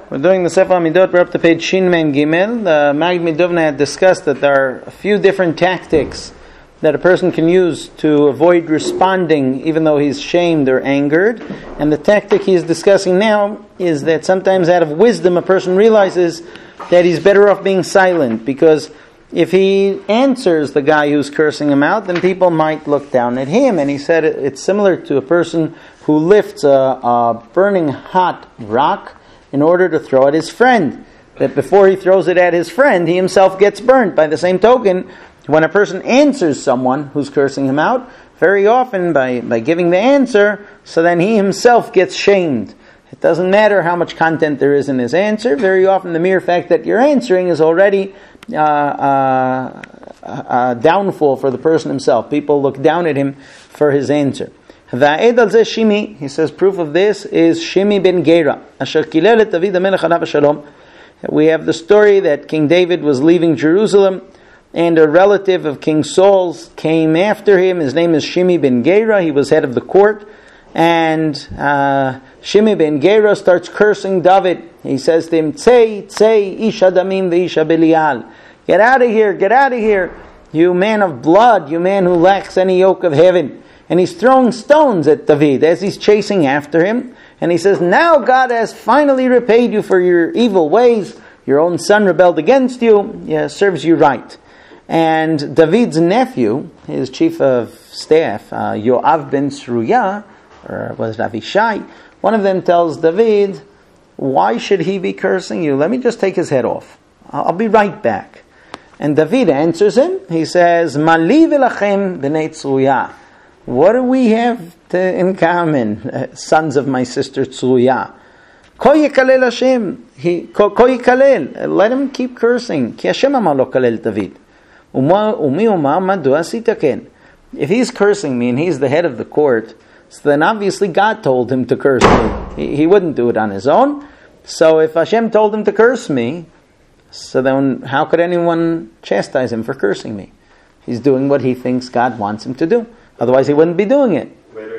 We're doing the Sefer Hamidot. We're up to page Shin Mem Gimel. The Maggid Midovna had discussed that there are a few different tactics that a person can use to avoid responding even though he's shamed or angered. And the tactic he's discussing now is that sometimes out of wisdom a person realizes that he's better off being silent, because if he answers the guy who's cursing him out, then people might look down at him. And he said it's similar to a person who lifts a burning hot rock in order to throw at his friend. That before he throws it at his friend, he himself gets burnt. By the same token, when a person answers someone who's cursing him out, very often by giving the answer, so then he himself gets shamed. It doesn't matter how much content there is in his answer. Very often the mere fact that you're answering is already a downfall for the person himself. People look down at him for his answer. Va'ed al zeh Shimi, he says, proof of this is Shimi ben Gera, asher kilel et David HaMelech alav shalom. We have the story that King David was leaving Jerusalem, and a relative of King Saul's came after him. His name is Shimi ben Gera. He was head of the court, and Shimi ben Gera starts cursing David. He says to him, Tzei, Tzei, Ish Adamim ve'Ish Belial. Get out of here, you man of blood, you man who lacks any yoke of heaven. And he's throwing stones at David as he's chasing after him. And he says, now God has finally repaid you for your evil ways. Your own son rebelled against you. Yeah, serves you right. And David's nephew, his chief of staff, Yoav ben Tzruya, or was it Avishai, one of them tells David, why should he be cursing you? Let me just take his head off. I'll be right back. And David answers him. He says, Mali v'lachem b'nei Tzruya. What do we have in common, sons of my sister Tzruya? Ko yikalel Hashem. Ko yikalel. Let him keep cursing. Ki Hashem amar lo kalel David. Umi umar madu asita ken. If he's cursing me and he's the head of the court, so then obviously God told him to curse me. He wouldn't do it on his own. So if Hashem told him to curse me, so then how could anyone chastise him for cursing me? He's doing what he thinks God wants him to do. Otherwise he wouldn't be doing it.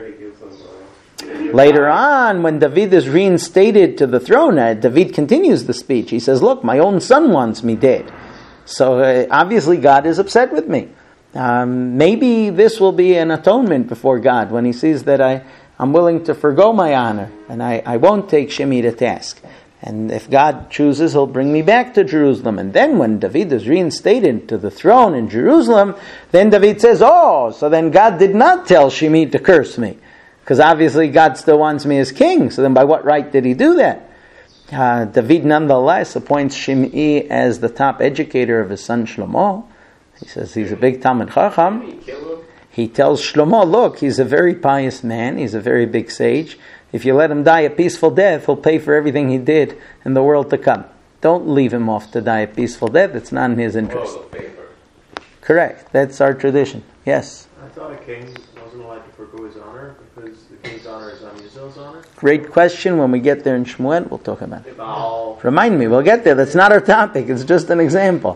Later on, when David is reinstated to the throne, David continues the speech. He says, look, my own son wants me dead. So obviously God is upset with me. Maybe this will be an atonement before God when he sees that I'm willing to forgo my honor and I won't take Shimi to task. And if God chooses, he'll bring me back to Jerusalem. And then when David is reinstated to the throne in Jerusalem, then David says, so then God did not tell Shimi to curse me. Because obviously God still wants me as king. So then by what right did he do that? David nonetheless appoints Shimei as the top educator of his son Shlomo. He says he's a big Talmid Chacham. He tells Shlomo, look, he's a very pious man. He's a very big sage. If you let him die a peaceful death, he'll pay for everything he did in the world to come. Don't leave him off to die a peaceful death. It's not in his interest. Correct. That's our tradition. Yes? I thought a king wasn't allowed to forgo his honor because the king's honor is on Yisrael's honor. Great question. When we get there in Shmuel, we'll talk about it. Remind me, we'll get there. That's not our topic. It's just an example.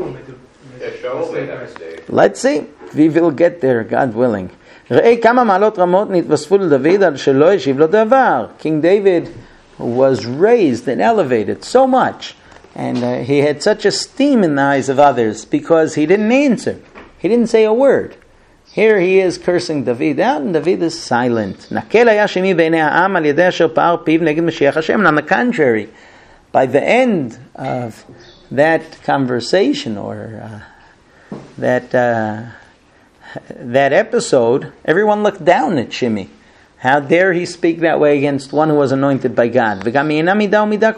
Let's see. We will get there, God willing. King David was raised and elevated so much, and he had such esteem in the eyes of others because he didn't answer. He didn't say a word. Here he is cursing David out, and David is silent. And on the contrary, by the end of that conversation or that episode, everyone looked down at Shimi. How dare he speak that way against one who was anointed by God? And Maggid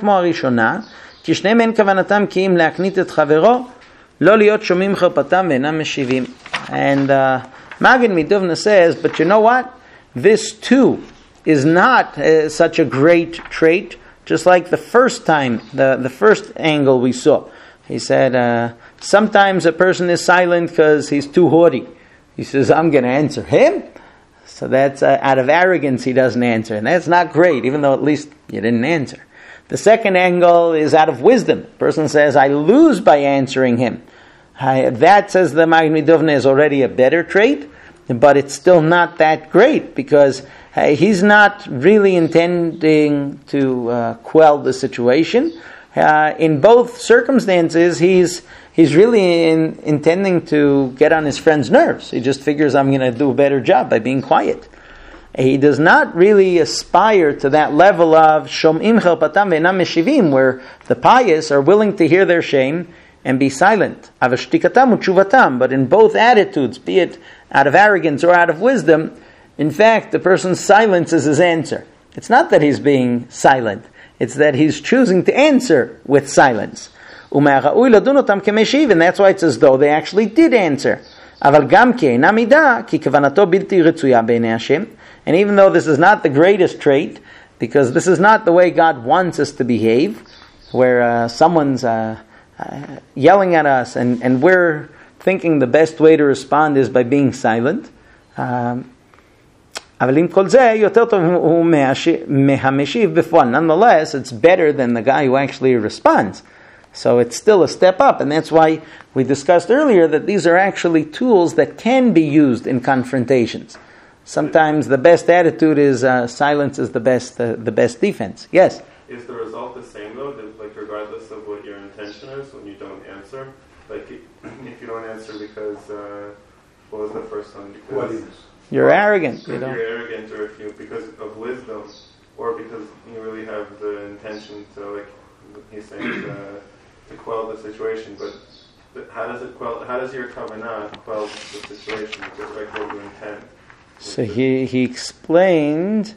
Midovna says, but you know what? This too is not such a great trait, just like the first time, the first angle we saw. He said, sometimes a person is silent because he's too haughty. He says, I'm going to answer him. So that's out of arrogance he doesn't answer. And that's not great, even though at least you didn't answer. The second angle is out of wisdom. The person says, I lose by answering him. That, says the Maggid Midovna, is already a better trait, but it's still not that great, because he's not really intending to quell the situation. In both circumstances, he's really intending to get on his friend's nerves. He just figures, I'm going to do a better job by being quiet. He does not really aspire to that level of shom'im chelpatam ve'enam meshivim, where the pious are willing to hear their shame and be silent. Avashtikatam u'tshuvatam. But in both attitudes, be it out of arrogance or out of wisdom, in fact, the person's silence is his answer. It's not that he's being silent. It's that he's choosing to answer with silence. And that's why it's as though they actually did answer. And even though this is not the greatest trait, because this is not the way God wants us to behave, where someone's yelling at us and we're thinking the best way to respond is by being silent. Nonetheless, it's better than the guy who actually responds. So it's still a step up, and that's why we discussed earlier that these are actually tools that can be used in confrontations. Sometimes the best attitude is silence is the best defense. Yes? Is the result the same though? That, like, regardless of what your intention is when you don't answer? Like, if you don't answer because, what was the first one? Because you're arrogant. You're arrogant, or if you, because of wisdom, or because you really have the intention to, like he's saying, to quell the situation. But how does it quell? How does your kavanah quell the situation? Just like what you intend. So he explained.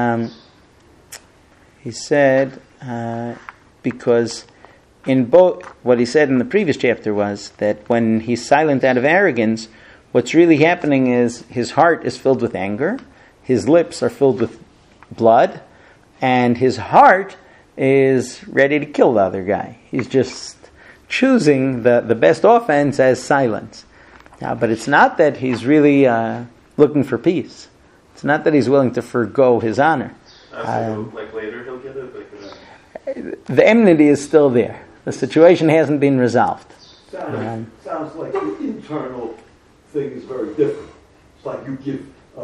He said because in both what he said in the previous chapter was that when he's silent out of arrogance, what's really happening is his heart is filled with anger, his lips are filled with blood, and his heart is ready to kill the other guy. He's just choosing the best offense as silence. But it's not that he's really looking for peace. It's not that he's willing to forgo his honor. Like later he'll get it? The enmity is still there. The situation hasn't been resolved. Sounds like the internal thing is very different. It's like you give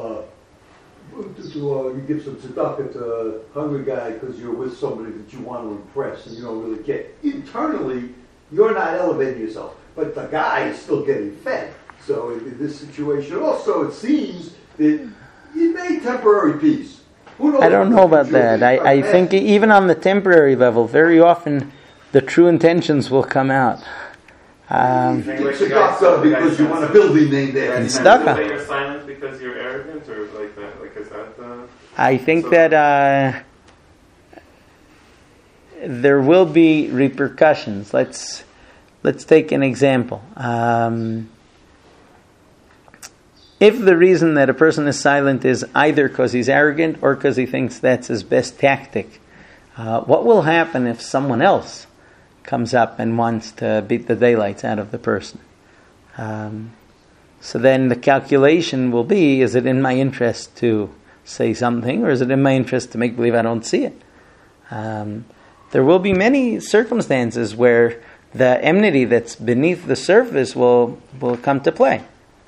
you give some tzedakah to a hungry guy because you're with somebody that you want to impress and you don't really care. Internally, you're not elevating yourself, but the guy is still getting fed. So in this situation also, it seems that you made temporary peace. I don't know about that. I think even on the temporary level, very often the true intentions will come out. Because you want a building name there. And tzedakah. You're silent because you're arrogant, or like that? Like, is that? I think that there will be repercussions. Let's take an example. If the reason that a person is silent is either because he's arrogant or because he thinks that's his best tactic, what will happen if someone else comes up and wants to beat the daylights out of the person? So then the calculation will be, is it in my interest to say something, or is it in my interest to make believe I don't see it? There will be many circumstances where the enmity that's beneath the surface will come to play.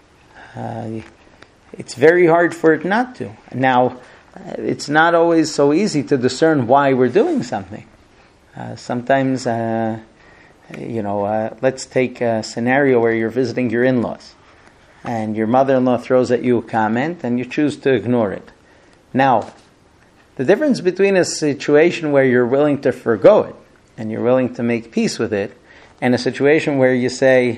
It's very hard for it not to. Now, it's not always so easy to discern why we're doing something. Sometimes, let's take a scenario where you're visiting your in-laws and your mother-in-law throws at you a comment and you choose to ignore it. Now, the difference between a situation where you're willing to forgo it and you're willing to make peace with it and a situation where you say,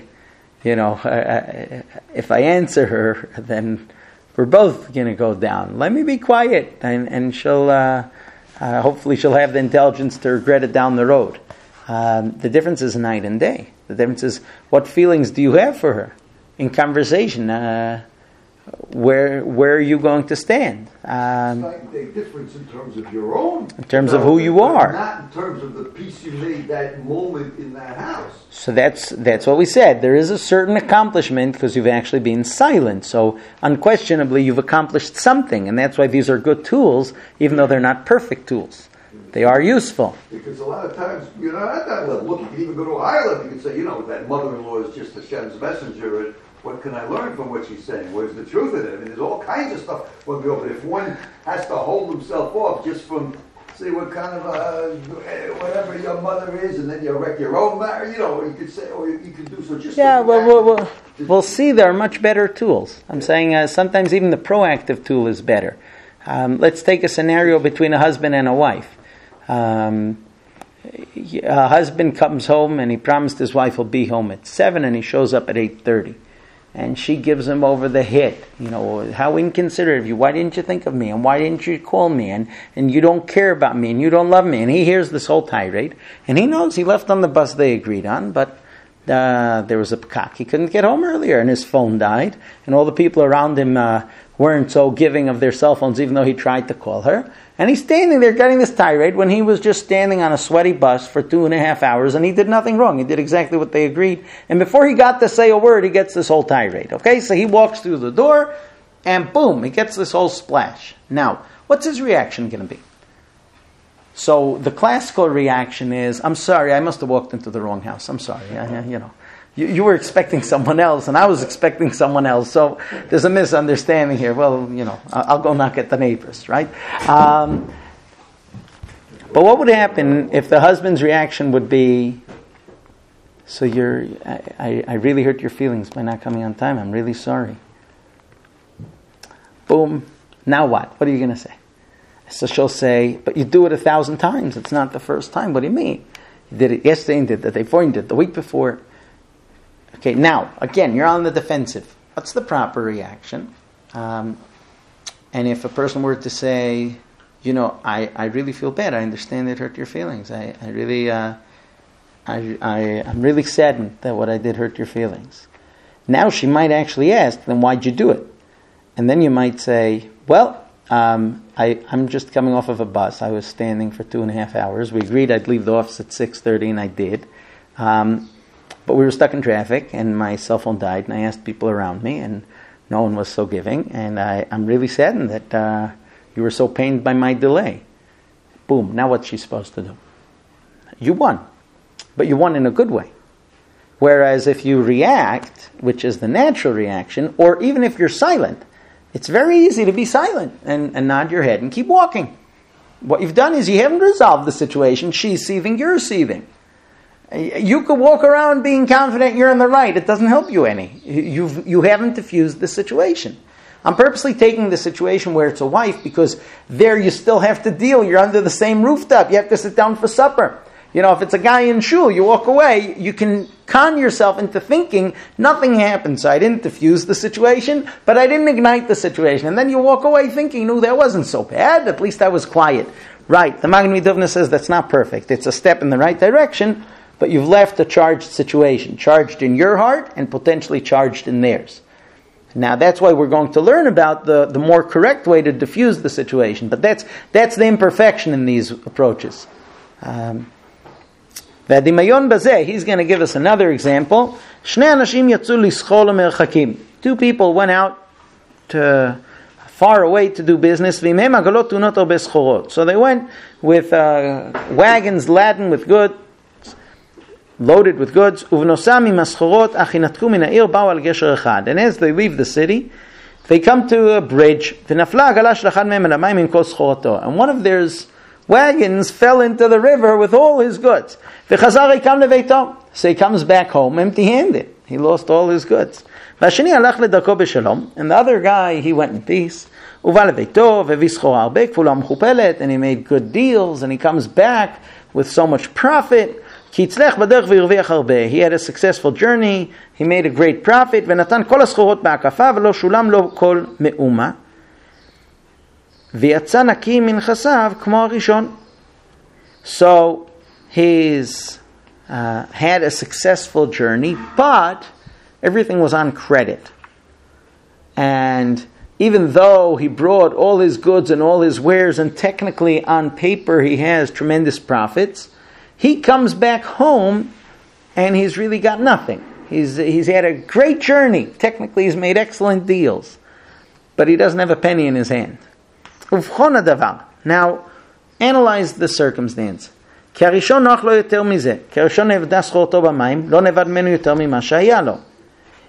if I answer her, then we're both going to go down. Let me be quiet, and she'll hopefully she'll have the intelligence to regret it down the road. The difference is night and day. The difference is what feelings do you have for her in conversation. Where are you going to stand? It's like a difference in terms of your own. In terms of who you are. Not in terms of the peace you made that moment in that house. So that's what we said. There is a certain accomplishment because you've actually been silent. So unquestionably you've accomplished something. And that's why these are good tools, even though they're not perfect tools. They are useful. Because a lot of times, at that level, look, you can even go to a higher level. You can say, that mother-in-law is just Hashem's messenger. what can I learn from what she's saying? Where's the truth in it? I mean, there's all kinds of stuff. But if one has to hold himself off just from, say, what kind of, whatever your mother is, and then you wreck your own marriage, you could say, or you could do so just... Yeah, we'll see there are much better tools. I'm saying sometimes even the proactive tool is better. Let's take a scenario between a husband and a wife. A husband comes home and he promised his wife he'll be home at 7 and he shows up at 8:30. And she gives him over the hit. How inconsiderate of you. Why didn't you think of me? And why didn't you call me? And you don't care about me and you don't love me. And he hears this whole tirade. And he knows he left on the bus they agreed on, but there was a pkak. He couldn't get home earlier and his phone died. And all the people around him weren't so giving of their cell phones, even though he tried to call her. And he's standing there getting this tirade when he was just standing on a sweaty bus for 2.5 hours and he did nothing wrong. He did exactly what they agreed. And before he got to say a word, he gets this whole tirade. Okay, so he walks through the door and boom, he gets this whole splash. Now, what's his reaction going to be? So the classical reaction is, I'm sorry, I must have walked into the wrong house. I'm sorry, You were expecting someone else, and I was expecting someone else, so there's a misunderstanding here. Well, I'll go knock at the neighbors, right? But what would happen if the husband's reaction would be, so I really hurt your feelings by not coming on time. I'm really sorry. Boom. Now what? What are you going to say? So she'll say, but you do it 1,000 times. It's not the first time. What do you mean? You did it yesterday, and did it the day before, and did it the week before. Okay, now, again, you're on the defensive. What's the proper reaction? And if a person were to say, I really feel bad. I understand it hurt your feelings. I'm really saddened that what I did hurt your feelings. Now she might actually ask, then why'd you do it? And then you might say, well, I'm just coming off of a bus. I was standing for 2.5 hours. We agreed I'd leave the office at 6:30, and I did. But we were stuck in traffic, and my cell phone died, and I asked people around me, and no one was so giving, and I'm really saddened that you were so pained by my delay. Boom, now what's she supposed to do? You won. But you won in a good way. Whereas if you react, which is the natural reaction, or even if you're silent, it's very easy to be silent and nod your head and keep walking. What you've done is you haven't resolved the situation. She's seething, you're seething. You could walk around being confident you're in the right. It doesn't help you any. You haven't diffused the situation. I'm purposely taking the situation where it's a wife because there you still have to deal. You're under the same rooftop. You have to sit down for supper. If it's a guy in shul, you walk away, you can con yourself into thinking nothing happened. So I didn't diffuse the situation, but I didn't ignite the situation. And then you walk away thinking, no, that wasn't so bad. At least I was quiet. Right. The Magen Midovna says that's not perfect. It's a step in the right direction. But you've left a charged situation, charged in your heart and potentially charged in theirs. Now that's why we're going to learn about the more correct way to diffuse the situation. But that's the imperfection in these approaches. V'adimayon bazeh, he's going to give us another example. Shnei anashim yatzu lischol u'merchakim. 2 people went out to far away to do business. V'imhem agalot tunot arbe schorot. So they went with wagons laden with goods. Loaded with goods, and as they leave the city, they come to a bridge, and one of their wagons fell into the river with all his goods. So he comes back home empty-handed. He lost all his goods. And the other guy, he went in peace. And he made good deals, and he comes back with so much profit. He had a successful journey, he made a great profit, so he's had a successful journey, but everything was on credit. And even though he brought all his goods and all his wares, and technically on paper he has tremendous profits, he comes back home and he's really got nothing. He's had a great journey. Technically he's made excellent deals. But he doesn't have a penny in his hand. Now, analyze the circumstance.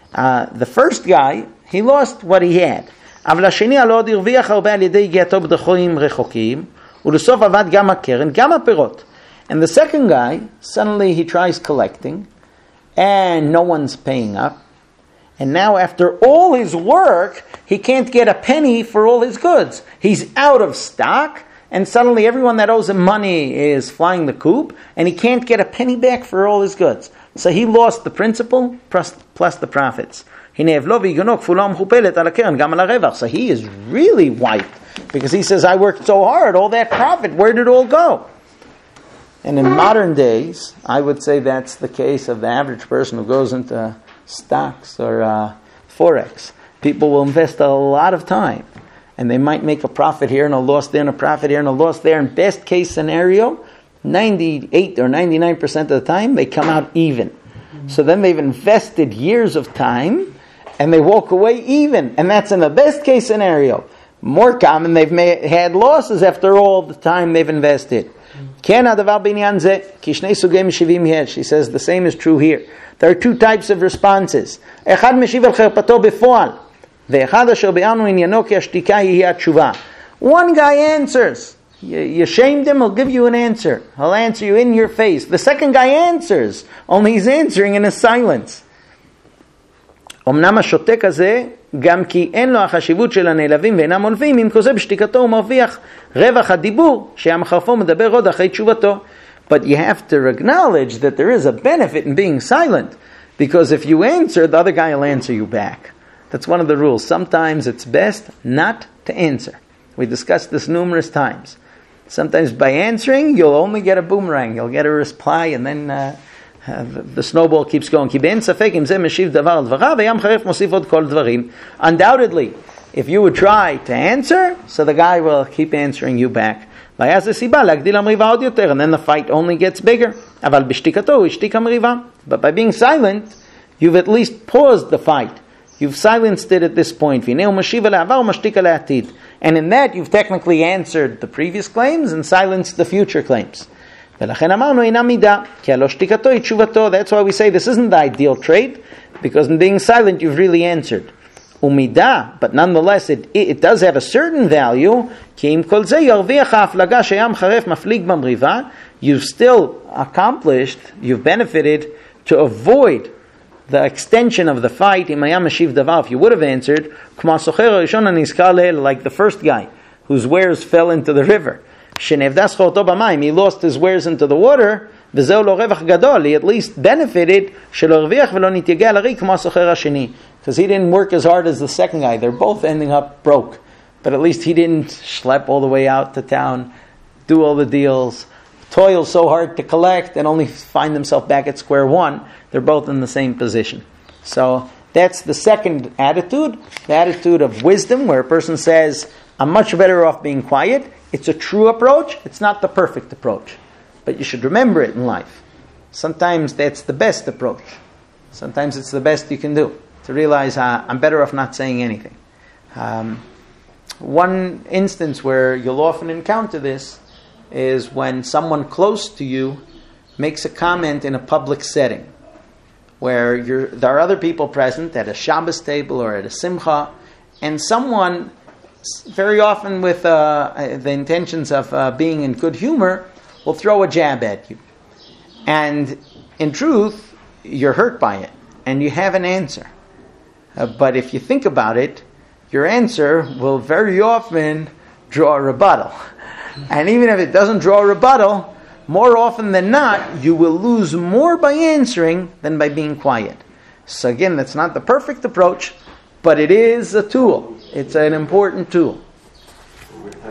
The first guy, he lost what he had. אבל השני הלא עוד הרוויח הרבה על ידי הגיעתו בדרכים רחוקים, ולסוף עבד גם הקרן, גם הפירות. And the second guy, suddenly he tries collecting, and no one's paying up. And now after all his work, he can't get a penny for all his goods. He's out of stock, and suddenly everyone that owes him money is flying the coop, and he can't get a penny back for all his goods. So he lost the principal plus the profits. So he is really wiped, because he says, I worked so hard, all that profit, where did it all go? And in modern days, I would say that's the case of the average person who goes into stocks or Forex. People will invest a lot of time, and they might make a profit here and a loss there and a profit here and a loss there. In best case scenario, 98 or 99% of the time, they come out even. So then they've invested years of time, and they walk away even. And that's in the best case scenario. More common, they've had losses after all the time they've invested. She says the same is true here. There are two types of responses. One guy answers. You shamed him, he'll give you an answer. He'll answer you in your face. The second guy answers, only he's answering in his silence. אמנם השותק הזה, גם כי אין לו החשיבות של הנעלבים ואינם עולבים, אם כוזב בשתיקתו הוא מרוויח רווח הדיבור, שהמחרפו מדבר עוד אחרי תשובתו. But you have to acknowledge that there is a benefit in being silent, because if you answer, the other guy will answer you back. That's one of the rules. Sometimes it's best not to answer. We discussed this numerous times. Sometimes by answering, you'll only get a boomerang. You'll get a reply, and then the snowball keeps going. Undoubtedly, if you would try to answer, so the guy will keep answering you back. And then the fight only gets bigger. But by being silent, you've at least paused the fight. You've silenced it at this point. And in that, you've technically answered the previous claims and silenced the future claims. That's why we say this isn't the ideal trait, because in being silent, you've really answered. But nonetheless, it does have a certain value. You've still accomplished, you've benefited to avoid the extension of the fight. If you would have answered, like the first guy whose wares fell into the river. He lost his wares into the water. He at least benefited, because he didn't work as hard as the second guy. They're both ending up broke, but at least he didn't schlep all the way out to town, do all the deals, toil so hard to collect, and only find himself back at square one. They're both in the same position. So that's the second attitude, the attitude of wisdom, where a person says, I'm much better off being quiet. It's a true approach. It's not the perfect approach. But you should remember it in life. Sometimes that's the best approach. Sometimes it's the best you can do, to realize I'm better off not saying anything. One instance where you'll often encounter this is when someone close to you makes a comment in a public setting, where there are other people present at a Shabbos table or at a Simcha, and someone, very often with the intentions of being in good humor, will throw a jab at you. And in truth, you're hurt by it, and you have an answer. But if you think about it, your answer will very often draw a rebuttal. And even if it doesn't draw a rebuttal, more often than not, you will lose more by answering than by being quiet. So again, that's not the perfect approach, but it is a tool. It's an important tool.